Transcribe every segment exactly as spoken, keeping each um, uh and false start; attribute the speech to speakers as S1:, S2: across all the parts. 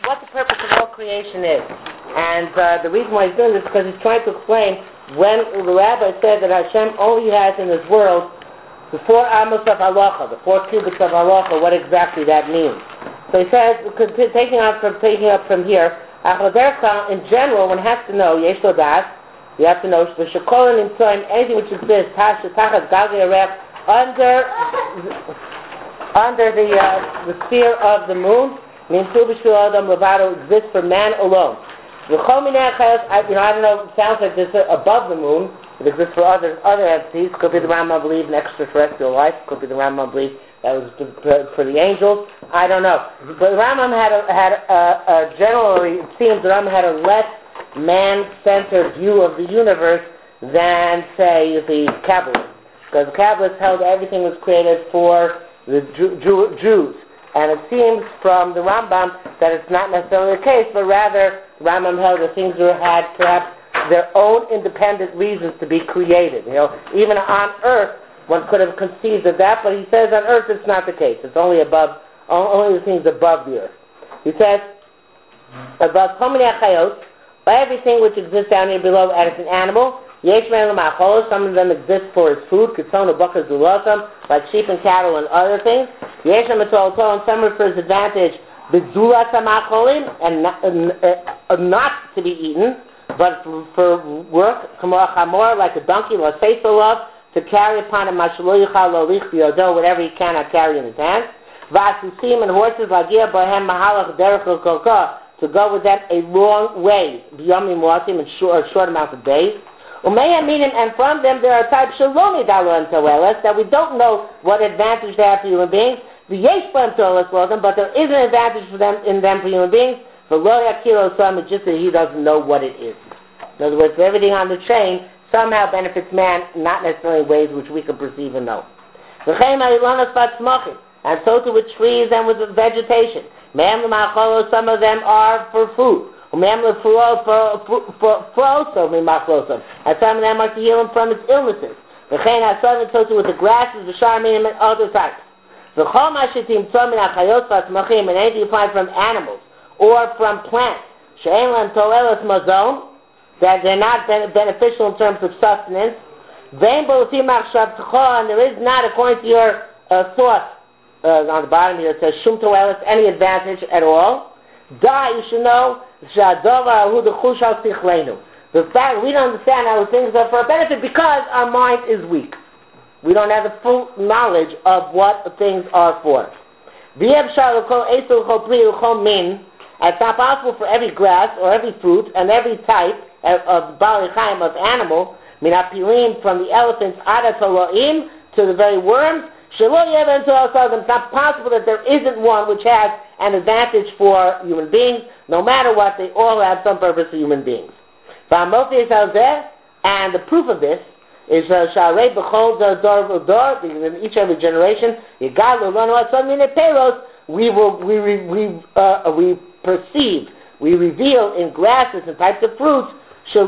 S1: what the purpose of all creation is. And uh, the reason why he's doing this is because he's trying to explain when the rabbi said that Hashem only has in this world the four amos of halacha, the four cubits of halacha, what exactly that means. So he says, taking up from taking up from here, in general, one has to know yesh lo das. You have to know anything which exists under under the uh, the sphere of the moon. Exists for man alone. You know, I don't know. It sounds like this above the moon. It exists for other other entities. Could be the Rambam believe in extraterrestrial life. Could be the Rambam believe that was for the angels. I don't know. But Rambam had a, had a, a generally it seems the Rambam had a less man-centered view of the universe than say the Kabbalists, because the Kabbalists held everything was created for the Jew, Jew, Jews. And it seems from the Rambam that it's not necessarily the case, but rather the Rambam held that things were, had perhaps their own independent reasons to be created. You know, even on Earth, one could have conceived of that, but he says on Earth it's not the case. It's only above, only the things above the Earth. He says above Chayot, by everything which exists down here below as an animal. Some of them exist for its food, like sheep and cattle and other things. And some are for its advantage, and not, uh, not to be eaten, but for, for work, like a donkey, to carry upon him whatever he cannot carry in his hands. And horses, to go with them a long way, in short, short amounts of days. And from them there are types that we don't know what advantage they have for human beings. The yesh for them, but there is an advantage for them in them for human beings. For lo yakiro some, it's just that he doesn't know what it is. In other words, everything on the chain somehow benefits man, not necessarily in ways which we can perceive and know. And so too with trees and with vegetation. Some of them are for food. And some of them are to heal him from its illnesses. And so too with the grasses, the sharmim, and other types. And anything you find from animals or from plants, that they're not beneficial in terms of sustenance. And there is not, according to your uh, thought, uh, on the bottom here it says shum toelis, any advantage at all. Da, you should know, the fact we don't understand how things are for a benefit because our mind is weak. We don't have the full knowledge of what things are for. It's not possible for every grass or every fruit and every type of Bali Chaim, of animal, from the elephants to the very worms. It's not possible that there isn't one which has an advantage for human beings. No matter what, they all have some purpose for human beings. And the proof of this is because in each every generation, we will we we uh, we perceive, we reveal in grasses and types of fruits. We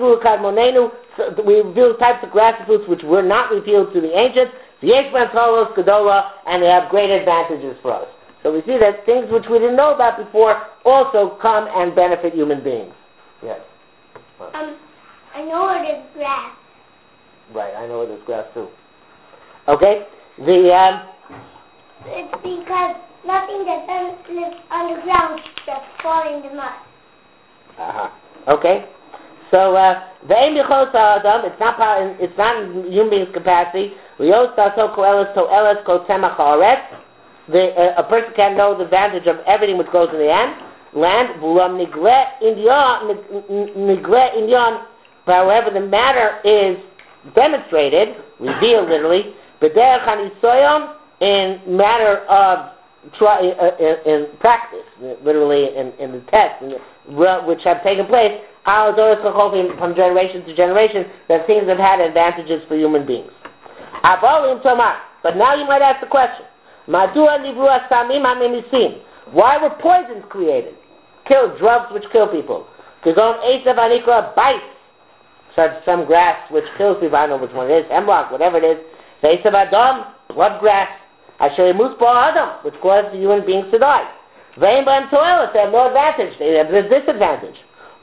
S1: reveal types of grass and fruits which were not revealed to the ancients. And they have great advantages for us. So we see that things which we didn't know about before also come and benefit human beings. Yes.
S2: Um, I know it is grass.
S1: Right, I know it is grass too. Okay, the um.
S2: It's because nothing that doesn't live underground just falling in the mud.
S1: Uh huh. Okay. So uh, the aim Adam, it's not it's not in human beings' capacity. The uh, a person can know the advantage of everything which goes in the end, land. However, the matter is demonstrated, revealed literally, in matter of try, uh, in practice, literally in, in the tests in the, which have taken place, from generation to generation, that things have had advantages for human beings. But now you might ask the question, why were poisons created? Kill, drugs which kill people. Bites, such some grass which kills people, I don't know which one it is, hemlock, whatever it is. Blood grass, which caused the human beings to die. Vein b'hem toilet, they have no advantage. They have this disadvantage.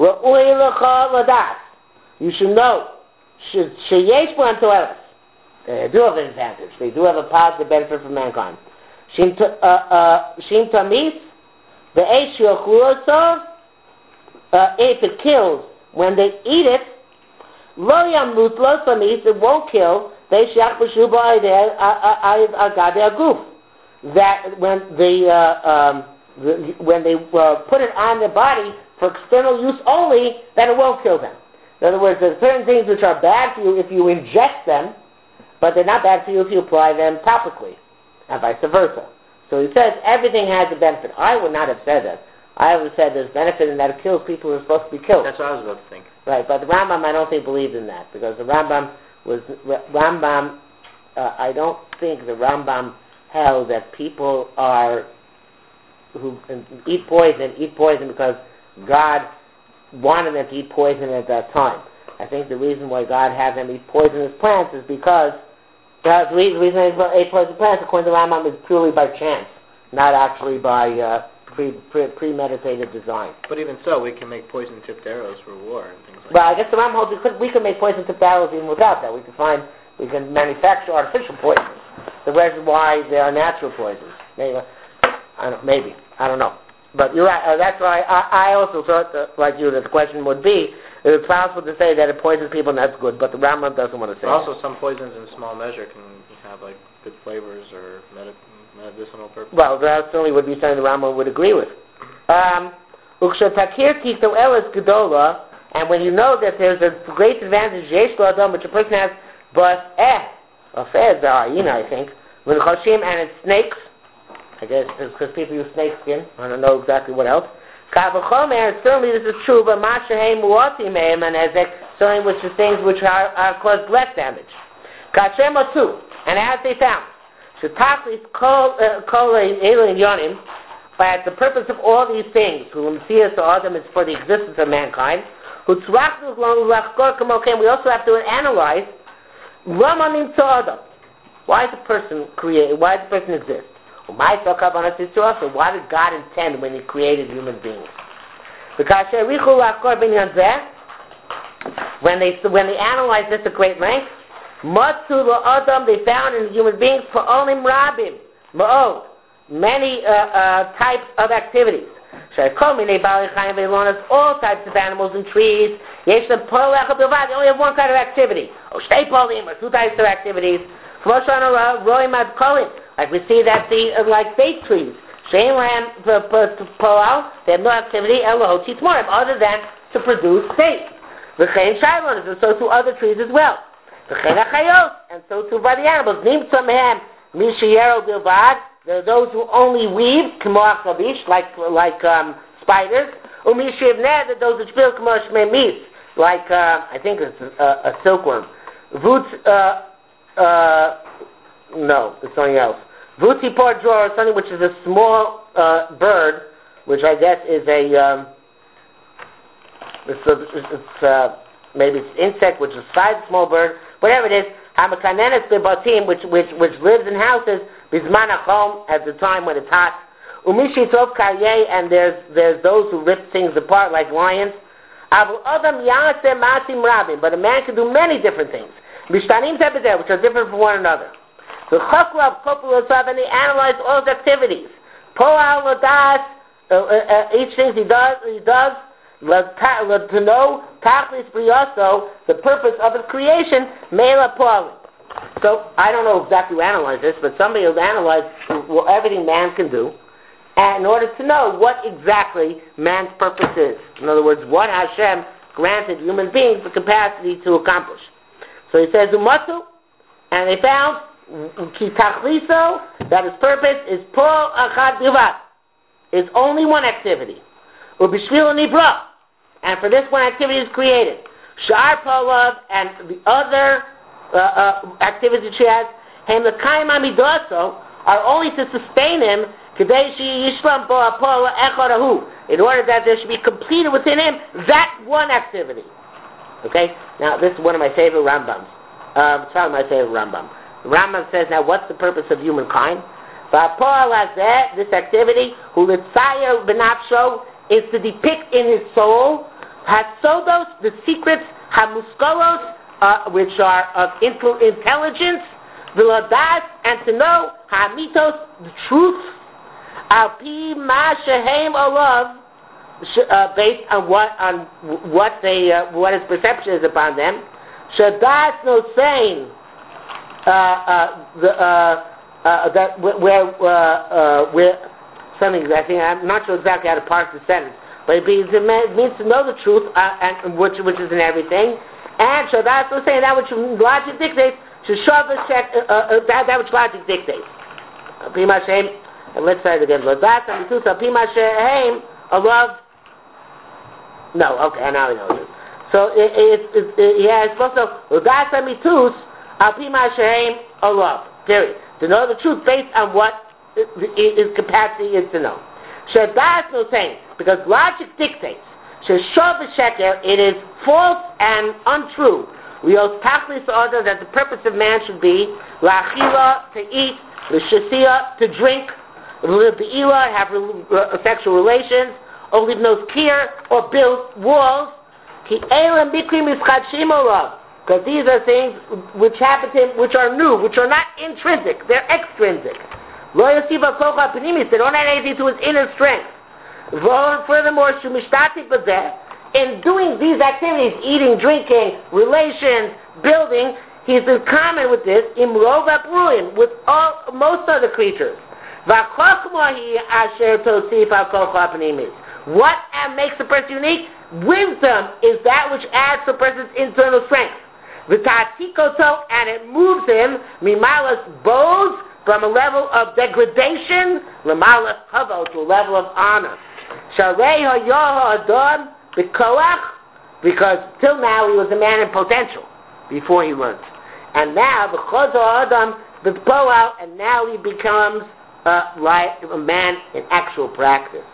S1: You should know. Sheyesh b'hem toilet. They do have an advantage. They do have a positive benefit for mankind. Shim tamis, the eish yochluosov, if it kills when they eat it, lo yamut lo tamis, it won't kill. They shach b'shu ba'ideh agade aguf. That when the, uh, um, the when they uh, put it on their body for external use only, then it won't kill them. In other words, there are certain things which are bad for you if you ingest them, but they're not bad for you if you apply them topically, and vice versa. So he says everything has a benefit. I would not have said that. I would have said there's benefit in that it kills people who are supposed to be killed.
S3: That's what I was about to think.
S1: Right, but the Rambam I don't think believed in that, because the Rambam was, Rambam, uh, I don't think the Rambam held that people are, who eat poison, eat poison because God wanted them to eat poison at that time. I think the reason why God had them eat poisonous plants is because the reason they ate poisonous plants, according to Rambam, is purely by chance, not actually by uh, pre, pre, premeditated design.
S3: But even so, we can make poison-tipped arrows for war and things like
S1: well, that. Well, I guess the Rambam holds we could, we could make poison-tipped arrows even without that. We can find, we can manufacture artificial poisons. The reason why they are natural poisons. Maybe, I don't, maybe. I don't know. But you're right. Uh, that's why I, I also thought, that, like you, that the question would be, it's possible to say that it poisons people and that's good, but the Rambam doesn't want to say
S3: but also,
S1: that.
S3: some poisons in small measure can have like good flavors or medi- medicinal purposes.
S1: Well, that certainly would be something the Rambam would agree with. Um, and when you know that there's a great advantage, which a person has, but eh, a fez are, you know, I think, when choshim and it's snakes, I guess it's because people use snake skin. I don't know exactly what else. Certainly this is true, but mashahem muatim and ezek, certainly which is things which are, are cause less damage. Kashem too, and as they found, shetachlis kol kol elin yonim, but the purpose of all these things, who messias to Adam is for the existence of mankind. We also have to analyze ramanim to Adam. Why is a person created? Why does a person exist? Why did God intend when He created human beings? Because when they when they analyzed this at great length, Adam they found in human beings pa'olim rabim, ma'od, many uh, uh, types of activities. All types of animals and trees. They only have one kind of activity. Or two types of activities. Like we see that the uh, like fake trees, they have no activity other than to produce faith. And so to other trees as well. And so too by the animals. There are those who only weave, like like um, spiders. There are those which build like uh, I think it's a, a silkworm. Uh, uh, no, it's something else. Vuti por drawer, something which is a small uh, bird, which I guess is a um, it's, a, it's uh, maybe it's insect, which is a size small bird, whatever it is. Hamakanenes bebatim, which which which lives in houses, bisman hachom, at the time when it's hot. Umishi tov karyeh, and there's there's those who rip things apart like lions. Avu adam yaseh masim rabim, but a man can do many different things. Mishtanim tebedeh, which are different from one another. The Choklav Kopulasav, and he analyzed all his activities. Poal Ladas, each thing he does, he does, to know, Tachlis Briyaso, the purpose of his creation, Mela Poalim. So, I don't know exactly who analyzed this, but somebody has analyzed well, everything man can do, and in order to know what exactly man's purpose is. In other words, what Hashem granted human beings the capacity to accomplish. So he says, Umatu, and they found Ki tachliso, that his purpose is pol achad bilvad, is only one activity. Ubishvil nibra, and for this one activity is created. Shar polav, and the other uh, uh, activities she has, hem l'kaim amidoso, are only to sustain him, kadei shi yishlam bo apola echarahu, in order that there should be completed within him that one activity. Okay? Now, this is one of my favorite Rambams. Um, it's probably my favorite Rambam. The Rambam says, now, what's the purpose of humankind? This activity, who l'tzayer b'nafsho, is to depict in his soul hasodos, the secrets, hamuskolos, uh, which are of intelligence, v'ladas, and to know hamitos, the truth, al pi ma shehem olav, uh, based on what on what they uh, what his perception is upon them. Shadas no saying uh, uh, the uh, uh, that where uh, uh, where something I think I'm not sure exactly how to parse the sentence, but it means, it means to know the truth uh, and which which is in everything. And Shadas no saying that which logic dictates. Sheshavah check uh, uh, that that which logic dictates. Pima shem. Let's start it again. Shadas and mitusa pima shem alav. No, okay, now we know it. So it, it, it, it, yeah, it's supposed to Udasa mitus alpima shehem alav. Period. To know the truth based on what his capacity is to know. Shadas no saying, because logic dictates. Sheshav sheker, it is false and untrue. We use tachlis order that the purpose of man should be la'achila, to eat, l'shasiya, to drink, l'be'ila, have re- sexual relations, or leave no kier, or build walls. Because these are things which happen to him, which are new, which are not intrinsic, they're extrinsic. They don't have anything to his inner strength. Furthermore, in doing these activities, eating, drinking, relations, building, he's in common with this, with all, most other creatures. What makes a person unique? Wisdom is that which adds to a person's internal strength. And it moves him, mimalas bows, from a level of degradation, mimalas havo, to a level of honor. Because till now he was a man in potential, before he learned. And now, and now he becomes uh, like a man in actual practice.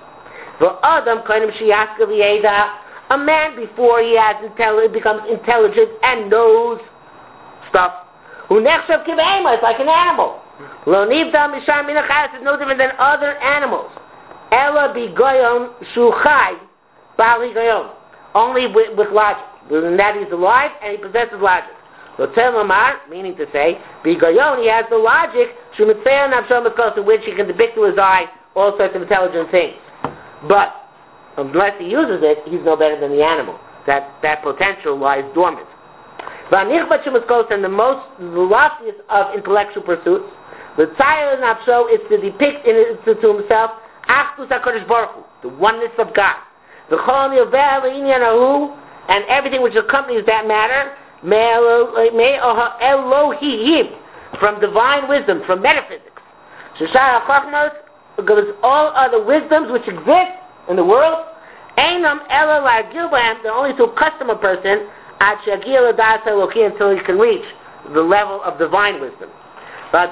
S1: A man before he has intelli- becomes intelligent and knows stuff. Who next of kivema is like an animal. Lo nivda mishar minachas is no different than other animals. Ella bigoyon shuchai bali goyon. Only with, with logic. And that he's alive and he possesses logic. So telamar, meaning to say, bigoyon, he has the logic, shumitzeya navshom to which he can depict to his eye all sorts of intelligent things. But unless he uses it, he's no better than the animal. That that potential lies dormant. And the most the loftiest of intellectual pursuits, the tzayir nafsho is to depict in it to, to himself achdus HaKadosh Baruch Hu, the oneness of God. The chol yoveh le'inyan and everything which accompanies that matter, Elohim, from divine wisdom, from metaphysics. Sheshar HaChachmos, because all other wisdoms which exist in the world, Einam Ela La'agil, they're only to accustom a person at Shagil Adas Eloki until he can reach the level of divine wisdom. And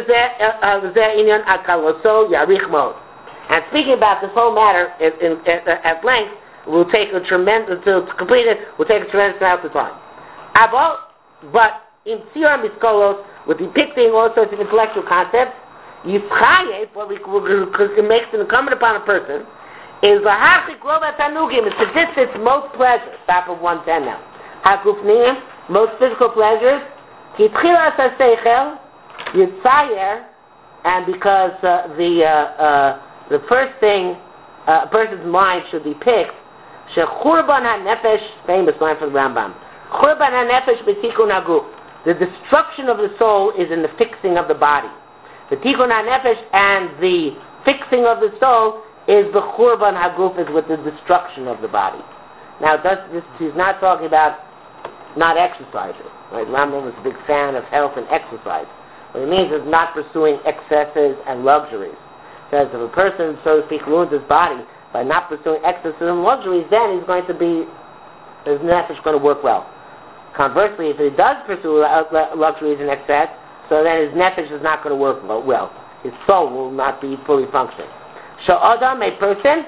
S1: speaking about this whole matter in, in, in, at length, will take a tremendous, to complete it, will take a tremendous amount of time. But in Tzira Miskolos, with depicting all sorts of intellectual concepts, Yitzchayet, what we, it makes it incumbent upon a person, is the hachik rova tanugim, is to distance most pleasures. Top of one ten now. Hakufniyim, most physical pleasures. Kitchilas haseichel, yitzayer, and because uh, the uh, uh, the first thing uh, a person's mind should depict, shechurban hanefesh, famous line from the Rambam. Churban hanefesh b'tikun haguf. The destruction of the soul is in the fixing of the body. The tikun hanefesh and the fixing of the soul is the churban haguf, is with the destruction of the body. Now, does this, he's not talking about not exercising. Right? Rambam was a big fan of health and exercise. What it means is not pursuing excesses and luxuries. It says if a person, so to speak, ruins his body by not pursuing excesses and luxuries, then he's going to be, his nefesh is going to work well. Conversely, if he does pursue luxuries and excess, so then his nefesh is not going to work well. His soul will not be fully functioning. So Adam, a person,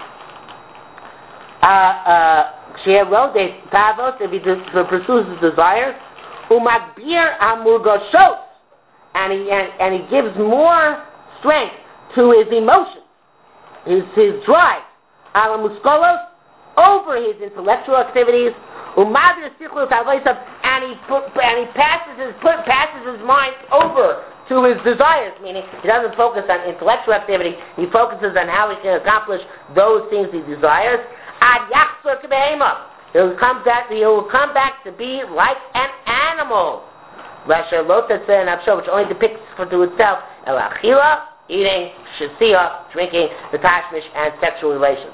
S1: uh, uh, if he pursues his desires, umagir amurgoshot, and he and, and he gives more strength to his emotions, his, his drive, ala muskolos, over his intellectual activities, umadir sichlos avosav, and he put, and he passes his put, passes his mind over to his desires, meaning he doesn't focus on intellectual activity, he focuses on how he can accomplish those things he desires. Ad yachzor k'behema, he will come back. He will come back to be like an animal. Lasher lotase and abshor, which only depicts for to itself el achila, eating, shisia, drinking, the tashmish, and sexual relations.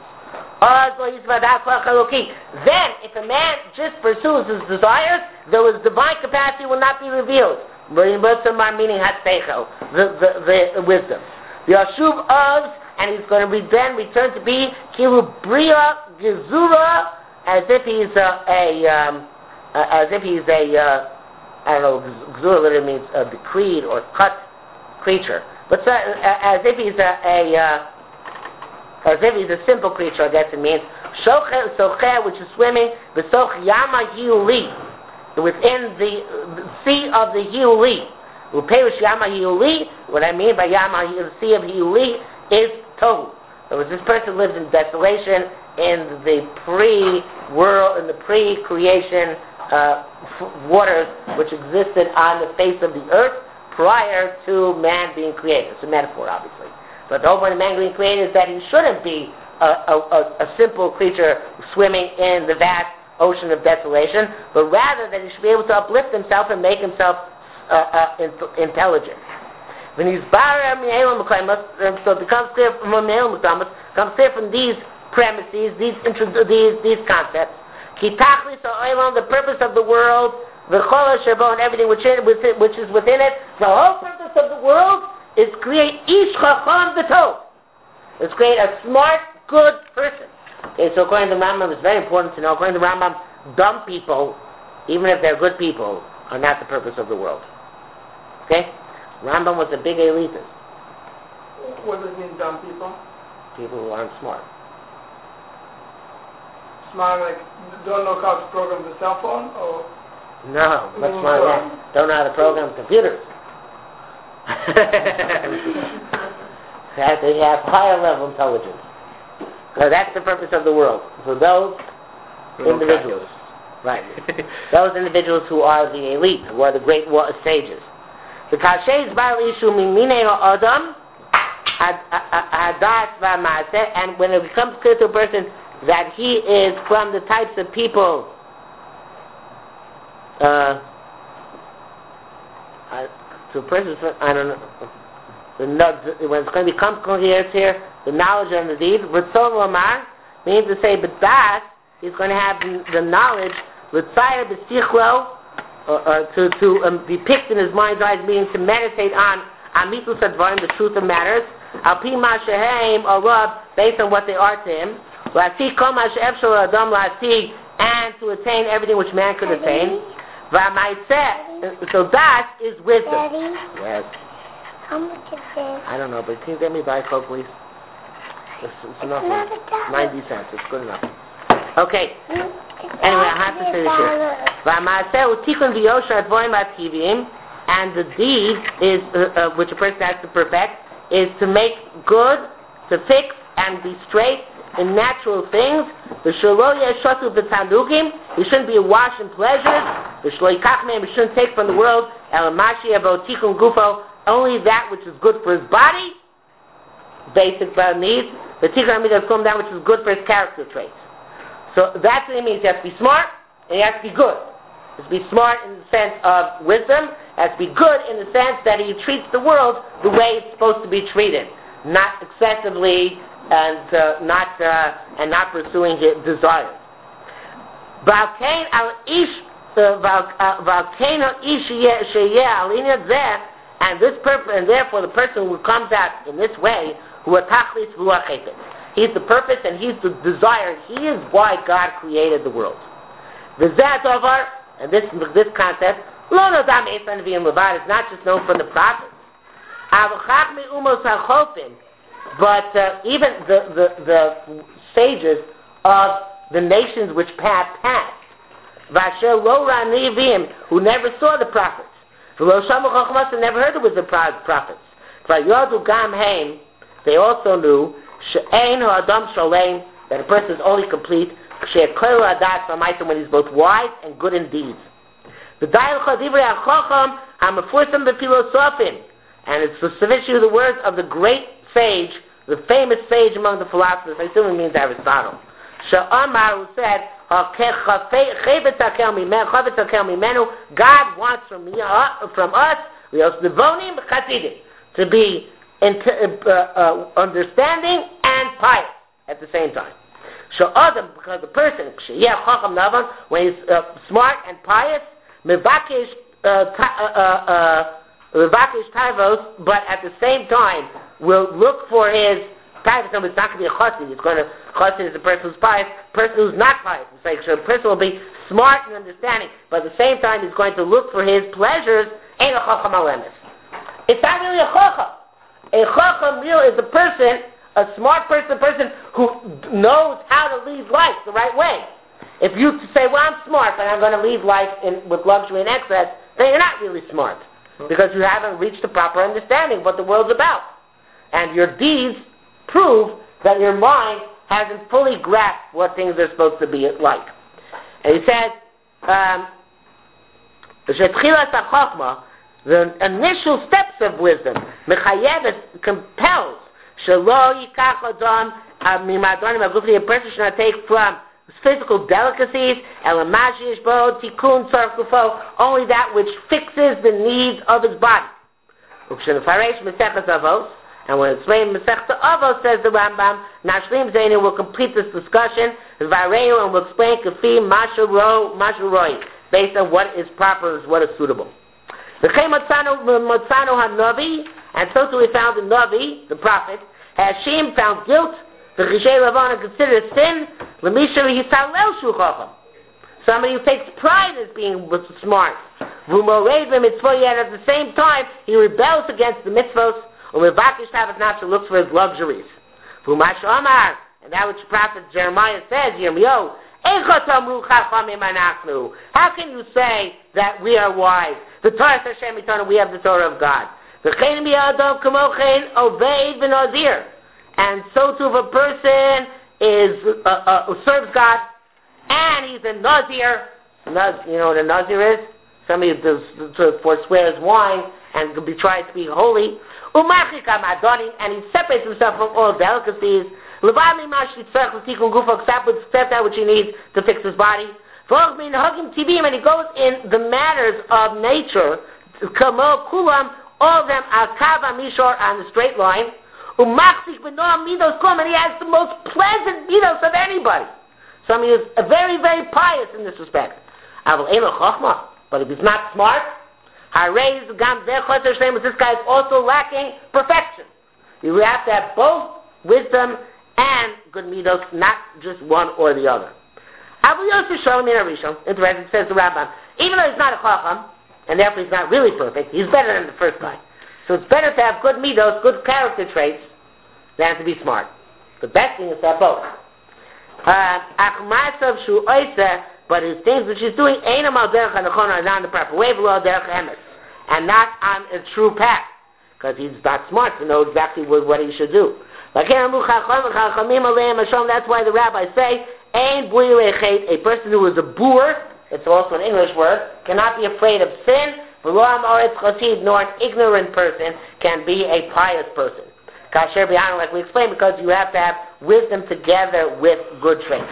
S1: Then, if a man just pursues his desires, though his divine capacity will not be revealed. Meaning the, the, the wisdom. The Ashuv of, and he's going to be then return to be Kilu Bria Gezura, as if he's a, a um, uh, as if he's a, uh, I don't know, Gezura literally means a decreed or cut creature. But uh, as if he's a, a uh, as if he's a simple creature, I guess it means. Shocher, Socher, which is swimming, Besoch Yama Hiuli, within the, the sea of the Hiuli. Uperish Yama Hiuli, what I mean by Yama, the sea of Hiuli, is Tohu. So this person lives in desolation in the pre-world, in the pre-creation uh, f- waters which existed on the face of the earth prior to man being created. It's a metaphor, obviously. But the whole point of man being created is that he shouldn't be a, a, a, a simple creature swimming in the vast ocean of desolation, but rather that he should be able to uplift himself and make himself uh, uh, in, intelligent. When he's bar, so it becomes clear from comes clear from these premises, these these these concepts. The purpose of the world, the and everything which is which is within it. The whole purpose of the world is create ish chacham v'tov. It's create a smart, good person. Okay, so according to the Rambam, it's very important to know. According to the Rambam, dumb people, even if they're good people, are not the purpose of the world. Okay, Rambam was a big elitist.
S4: What does it mean, dumb people?
S1: People who aren't smart.
S4: Smart, like don't know how to program the cell phone, or
S1: no, much smarter than that. Don't know how to program computers. They have higher level intelligence. So that's the purpose of the world. For those individuals, right? Those individuals who are the elite, who are the great sages. The kashes bar ishu mimine adam hadas v'maaseh, and when it becomes clear to a person that he is from the types of people. Uh, I, to a person, I don't know. The, when it's going to become coherent here, the knowledge and the deed, Ritzon Lamar means to say, but that he's going to have the, the knowledge, Ritzayah B'sichlo, or to, to um, depict in his mind's eyes, meaning to meditate on Amitus Advarim, the truth of matters, Al Pi Ma Sheheim, or Rab, based on what they are to him, La'asik Kol Ma She'efshel Adam La'asik, and to attain everything which man could attain. So that is wisdom.
S2: Daddy?
S1: Yes.
S2: How much is this?
S1: I don't know, but can you get me a Diet Coke, please? It's, it's enough. ninety cents. It's good enough. Okay. Anyway, I have to say this here. And the deed is, uh, uh, which a person has to perfect, is to make good, to fix, and be straight in natural things. The shelo yeshatu b'tanugim. He shouldn't be awash in pleasures. The shelo yikachmeim. He shouldn't take from the world. El mashi avo tikkun gufo. Only that which is good for his body, basic needs. The tikkun amidah from that which is good for his character traits. So that's what it means. He has to be smart and he has to be good. He has to be smart in the sense of wisdom. He has to be good in the sense that he treats the world the way it's supposed to be treated, not excessively and uh, not uh, and not pursuing his desires. Valkein al ish valkein al ish sheyeh alinat zeh. And this purpose, and therefore the person who comes out in this way, who atachlis v'uachepet, he's the purpose and he's the desire. He is why God created the world. V'zeh davar, and this this concept, lo nodam esan v'im levad, is not just known from the prophets. Avachach me'umos hachofim, but uh, even the, the the sages of the nations which passed, v'asher lo ranivim, who never saw the prophets. Never heard it was the prophets. Vayodu gam heim, they also knew she'ein ha'adam shalem, that a person is only complete she'ekol adat v'maisa, when he's both wise and good in deeds. V'dayil chadivrei ha'chacham ha'mefursim b'filosofim, and it's the sufficient the words of the great sage, the famous sage among the philosophers. I assume it means Aristotle. She'amar, who said, God wants from, me, uh, from us to be uh, uh, understanding and pious at the same time. Because the person, when he's uh, smart and pious, but at the same time will look for his pious. So it's not going to be a chassid. It's going to chassid is the person who's pious. Person who's not pious. It's like, so the person will be smart and understanding, but at the same time he's going to look for his pleasures. Ain't a chacham alemis. It's not really a chacham. A chacham real is a person, a smart person, a person who knows how to lead life the right way. If you say, well, I'm smart, but I'm going to lead life in, with luxury and excess, then you're not really smart, because you haven't reached the proper understanding of what the world's about. And your deeds prove that your mind hasn't fully grasped what things are supposed to be like. And he says, um, the initial steps of wisdom, mechayevet, compels, shelo yikach adam mimadonim agufli, a person should not take from physical delicacies, elamajish bo tikun tzarech gufo, only that which fixes the needs of his body. Ukshenefarish mesechas avos, and when it's explained Masechta Avos, says the Rambam, Nashlim Zainu will complete this discussion, Vareinu, and will explain Kafi Mashu Ro, Mashu Roi, based on what is proper, what is suitable. The Motzano HaNavi, and so too we found the Navi, the prophet, Hashem found guilt, the Chishay Ravana considered sin, Lemisha Yisalel Shuchacham, somebody who takes pride as being smart. Vumoreid Mitzvah, yet at the same time, he rebels against the mitzvahs, Umevakish Tavat looks for his luxuries. Fumash Omar, and that which Prophet Jeremiah says, Yirmiyo, how can you say that we are wise? The Torah says, Hashem, we have the Torah of God. And so too, if a person is uh, uh, serves God, and he's a Nazir, Naz, you know what a Nazir is? Somebody does to forswears wine and be tries to be holy. And he separates himself from all delicacies. Except that which he needs to fix his body. And he goes in the matters of nature. All of them are kava mishor on the straight line. And he has the most pleasant midos of anybody. So I mean, he's very, very pious in this respect. But if he's not smart, this guy is also lacking perfection. You have to have both wisdom and good midos, not just one or the other. Interesting, says the Rambam, even though he's not a chacham, and therefore he's not really perfect, he's better than the first guy. So it's better to have good midos, good character traits, than to be smart. The best thing is to have both. But his things which he's doing ain't about derech hanachon, not in the proper way, and not on a true path, because he's not smart to know exactly what, what he should do. That's why the rabbis say, a person who is a boor, it's also an English word, cannot be afraid of sin, nor an ignorant person can be a pious person. Like we explained, because you have to have wisdom together with good traits.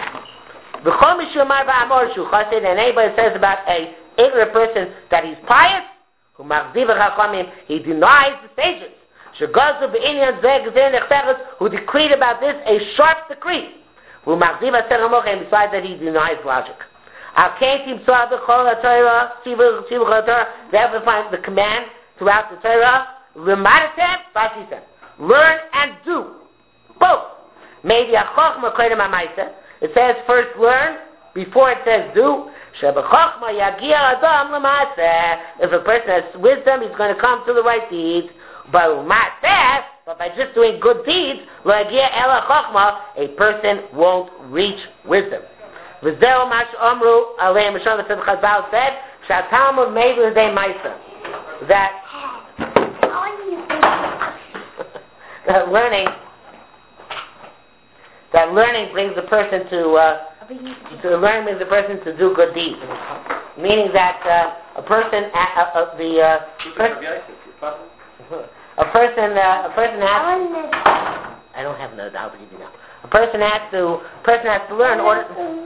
S1: And anybody says about a ignorant person that he's pious, he denies the sages. Who decreed about this a sharp decree. And besides that, he denies logic. There we find the command throughout the Torah, learn and do. Both. Maybe a chokhmah koydem ha'maaseh. It says first learn before it says do. If a person has wisdom, he's going to come to the right deeds. But by just doing good deeds, a person won't reach wisdom. That uh, learning that learning brings the person to uh, to learn brings the person to do good deeds. Meaning that uh, a person uh, uh, the uh, per- a person uh, a person has. I don't have no doubt to give you now. A person has to person has to learn in order.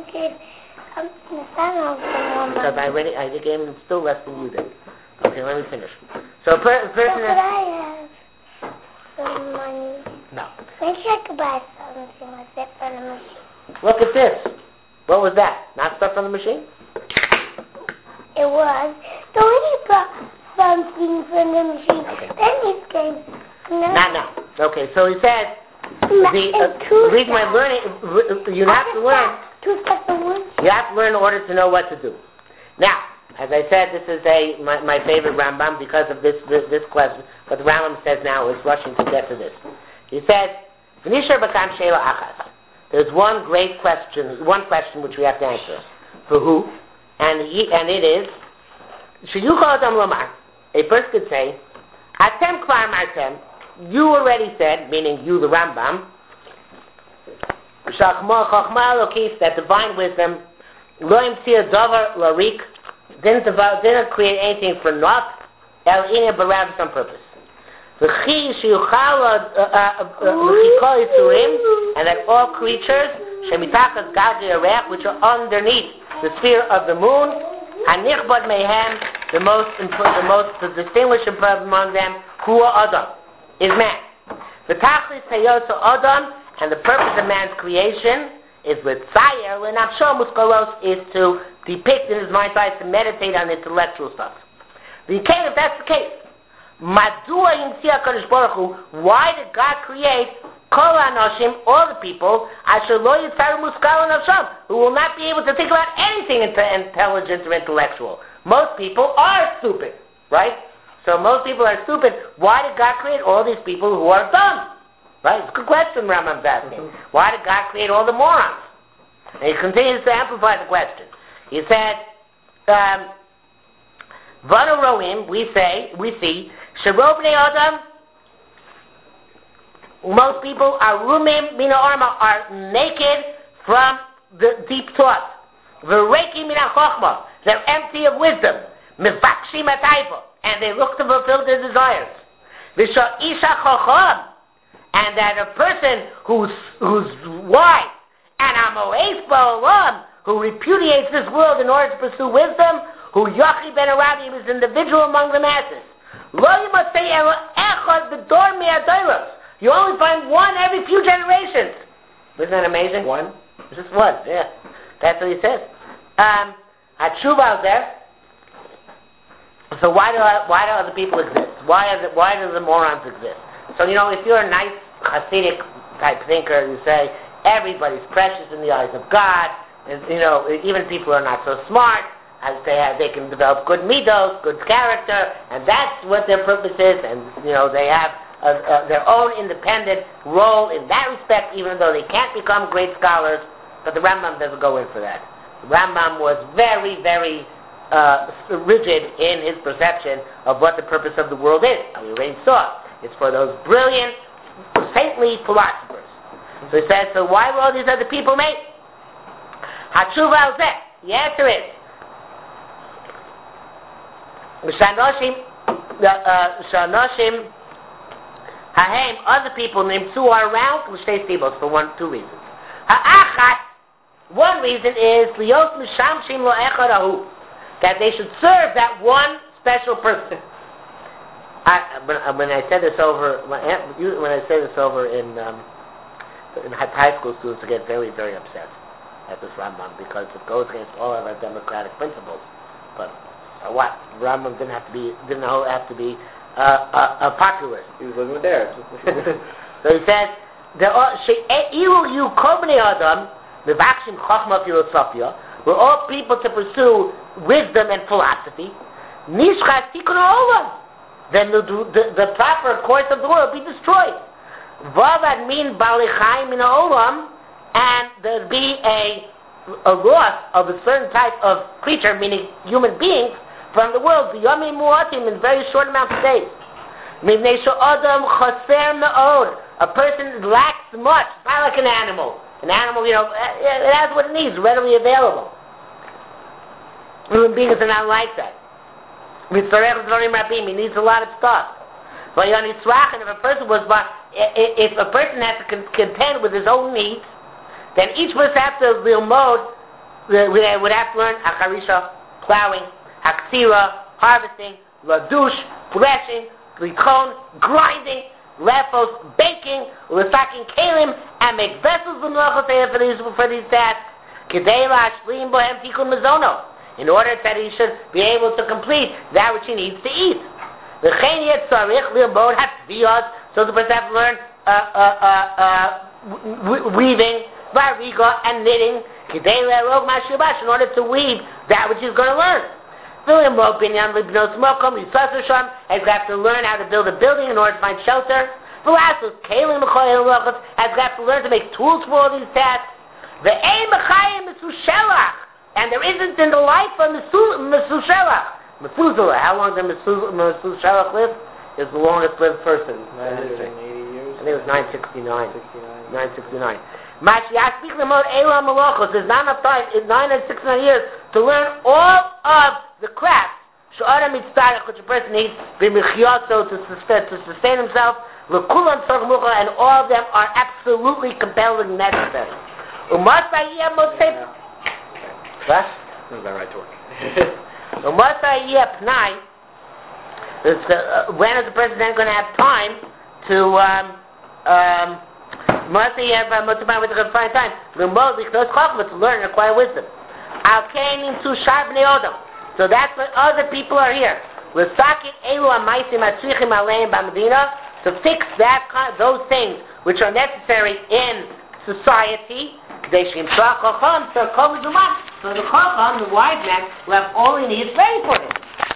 S1: Because I already I gave him still less than you did. Okay, let me finish. So a per- person
S2: Could
S1: has.
S2: I have some money?
S1: No.
S2: Maybe I could buy something like that for the machine.
S1: Look at this. What was that? Not stuff from the machine?
S2: It was. So when he bought something from the machine,
S1: Okay.
S2: then he came. No.
S1: Not now. Okay, so he said
S2: No,
S1: the
S2: and
S1: uh,
S2: two
S1: reason why
S2: steps.
S1: learning you have to learn
S2: Two steps at once.
S1: you have to learn in order to know what to do. Now, as I said, this is a my, my favorite Rambam because of this, this this question. What the Rambam says now is rushing to get to this. He says, "V'nishar b'kam sheila achas." There's one great question, one question which we have to answer. For who? And he, and it is, Sheyuchal Adam Lomar. A person could say, Atem kvar martem. You already said, meaning you, the Rambam, Shachma Chachma Elokis, that divine wisdom, Lo Yimtzia Davar Larik, didn't develop, didn't create anything for naught, El Ina but some purpose. V'chi Sheyuchal L'chikol Yisurim, and that all creatures, Shemitachas Galgi Arech, which are underneath the sphere of the moon, Hanichbad Mehem, the most the most the distinguished among them, Hua Adam, is man. The Tachlis Hayotza Adam, and the purpose of man's creation is with Tzayer, L'nafsho Muskalos, is to depict in his mind's eye, to meditate on intellectual stuff. The case, if that's the case, Madua Yimtzia Kadosh Baruch Hu, why did God create Kol Anoshim, all the people, Asher Lo Yitzaru Muskal Nafsham, who will not be able to think about anything intelligent or intellectual? Most people are stupid, right? So most people are stupid. Why did God create all these people who are dumb? Right? It's a good question Rambam's asking. Mm-hmm. Why did God create all the morons? And he continues to amplify the question. He said, um, Vanu Roim, we say, we see, Shero Bnei Adam, most people are rumim mina arma, are naked from the deep thought. V'reiki mina chokhmah, they're empty of wisdom. Mevakshim atayva, and they look to fulfill their desires. V'sha isha chokham, and that a person who's who's wise and amoes ba'olam, who repudiates this world in order to pursue wisdom, who yachi ben arabim is individual among the masses. Lo yimatzei ela echad b'dor mi'adayros. You only find one every few generations. Isn't that amazing? One? Just one, yeah. That's what he says. Um, Hatshuva there. So why do why do other people exist? Why are the, why do the morons exist? So you know, if you're a nice Hasidic type thinker, you say everybody's precious in the eyes of God. And, you know, even people who are not so smart, as they have, they can develop good midos, good character, and that's what their purpose is. And you know, they have Uh, uh, their own independent role in that respect, even though they can't become great scholars. But the Rambam doesn't go in for that. The Rambam was very, very uh, rigid in his perception of what the purpose of the world is. And we already saw it. It's for those brilliant, saintly philosophers. So he says, so why were all these other people made? Hatshuva al zeh. The answer is, Shanoshim, Shanoshim, Hahem, other people named Su are around with state stibos for one, two reasons. Ha'achat, one reason is Liot Mishamshim Lo Echarahu, that they should serve that one special person. I, when, when I said this over, when I said this over in um, in high school, students get very, very upset at this Rambam because it goes against all of our democratic principles. But uh, what? Rambam didn't have to be didn't have to be. Uh, uh, a populist.
S3: He was living there.
S1: So he says, "There are she'ilu you kobnei adam mevakshim chachma filosofia." We're all people to pursue wisdom and philosophy. Nishchas tikun olam. Then the, the the proper course of the world be destroyed. Vavad mean balichai min olam, and there be a a loss of a certain type of creature, meaning human beings, from the world, the yamim muatim, in very short amount of days. Mivnei she'adam chaser me'od, a person lacks much. It's not like an animal. An animal, you know, it has what it needs, readily available. Human beings are not like that. He needs a lot of stuff. But and if a person was, if a person has to contend with his own needs, then each of us have to mode would have to learn acharisha, plowing, haksira, harvesting, ladush, threshing, lichon, grinding, lefos, baking, lesaking kalim, and make vessels for these for these tasks. Kedei la'ashlim bohem tikun mazono, in order that he should be able to complete that which he needs to eat. The chayniet tzarich li'bod hatviyot, so the person has to learn uh, uh, uh, uh, weaving, variga, and knitting. Kedei le'rog mashibash, in order to weave that which he's going to learn. He's got to learn how to build a building in order to find shelter. Has got to learn to make tools for all these tasks. And there isn't in the life of Methuselah. Methuselah, how long did Methuselah live? He was the longest lived person.
S3: nine hundred eighty years.
S1: I think it was nine sixty-nine. nine sixty-nine. There's not enough time in nine hundred sixty-nine years to learn all of the crafts which a person needs to sustain, to sustain himself, and all of them are absolutely compelling necessary. What?
S3: Is that right to work?
S1: When is the person then going to have time to um, um, must he have uh, much time with the find time? To learn and acquire wisdom. So that's what other people are here. To fix that those things which are necessary in society. So the Chacham, the wise man, will have all he needs ready for him.